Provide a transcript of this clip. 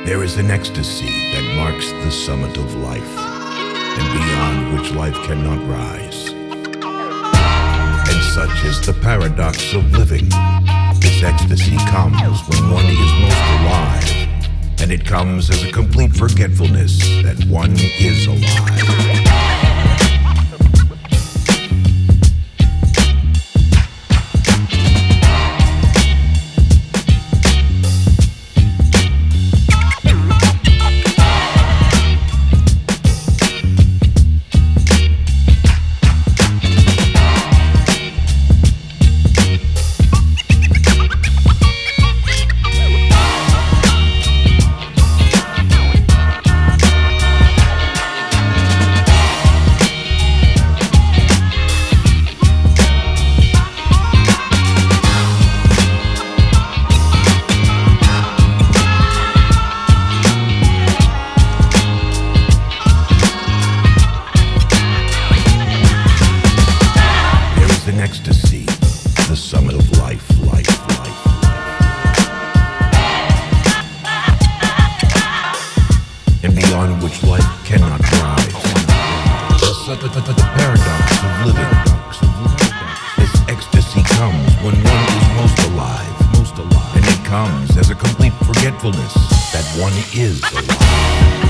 There is an ecstasy that marks the summit of life, and beyond which life cannot rise. And such is the paradox of living. This ecstasy comes when one is most alive, and it comes as a complete forgetfulness that one is alive. Ecstasy, the summit of life. And beyond which life cannot rise. The paradox of living. This ecstasy comes when one is most alive. And it comes as a complete forgetfulness that one is alive.